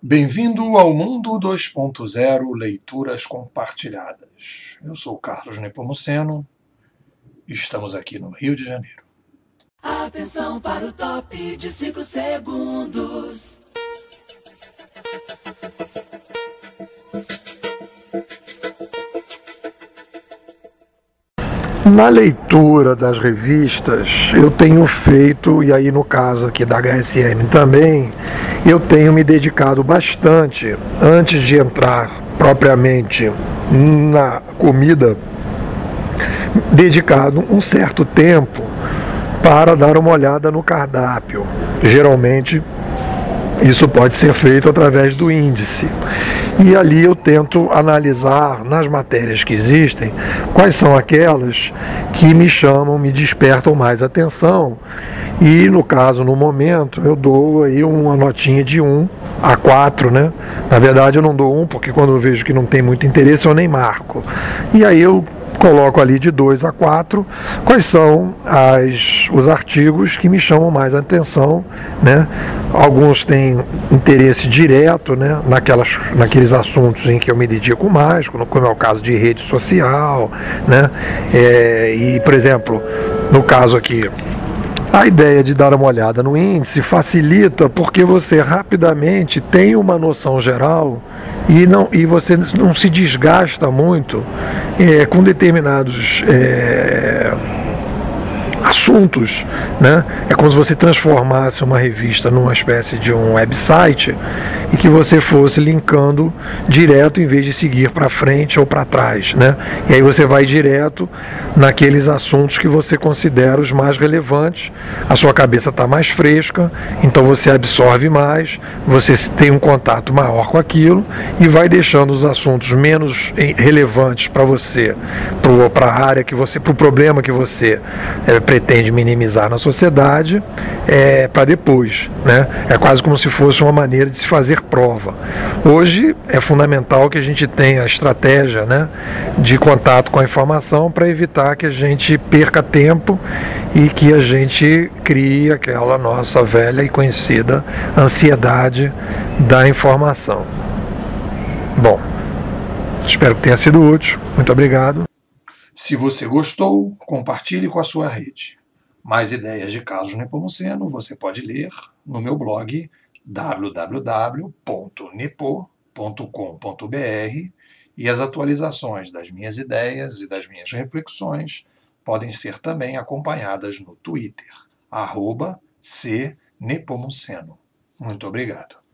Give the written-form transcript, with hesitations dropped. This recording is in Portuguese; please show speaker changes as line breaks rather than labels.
Bem-vindo ao Mundo 2.0 Leituras Compartilhadas. Eu sou Carlos Nepomuceno e estamos aqui no Rio de Janeiro.
Atenção para o top de 5 segundos.
Na leitura das revistas, eu tenho feito, e aí no caso aqui da HSM também, eu tenho me dedicado bastante, antes de entrar propriamente na comida, dedicado um certo tempo para dar uma olhada no cardápio. Geralmente, isso pode ser feito através do índice. E ali eu tento analisar nas matérias que existem quais são aquelas que me chamam, me despertam mais atenção. E no caso, no momento, eu dou aí uma notinha de 1 a 4, né? Na verdade eu não dou 1 porque quando eu vejo que não tem muito interesse eu nem marco. E aí eu coloco ali de 2 a 4 quais são os artigos que me chamam mais a atenção, né? Alguns têm interesse direto, né? Naqueles assuntos em que eu me dedico mais, como é o caso de rede social, né? E, por exemplo, no caso aqui, a ideia de dar uma olhada no índice facilita porque você rapidamente tem uma noção geral e você não se desgasta muito com determinados assuntos, né? É como se você transformasse uma revista numa espécie de um website e que você fosse linkando direto em vez de seguir para frente ou para trás, né? E aí você vai direto naqueles assuntos que você considera os mais relevantes, a sua cabeça está mais fresca, então você absorve mais, você tem um contato maior com aquilo e vai deixando os assuntos menos relevantes para você, para a área que você, para o problema que você pretende minimizar na sociedade, para depois, né? É quase como se fosse uma maneira de se fazer prova. Hoje é fundamental que a gente tenha a estratégia, né, de contato com a informação para evitar que a gente perca tempo e que a gente crie aquela nossa velha e conhecida ansiedade da informação. Bom, espero que tenha sido útil. Muito obrigado.
Se você gostou, compartilhe com a sua rede. Mais ideias de Carlos Nepomuceno você pode ler no meu blog www.nepo.com.br e as atualizações das minhas ideias e das minhas reflexões podem ser também acompanhadas no Twitter, @cnepomuceno. Muito obrigado.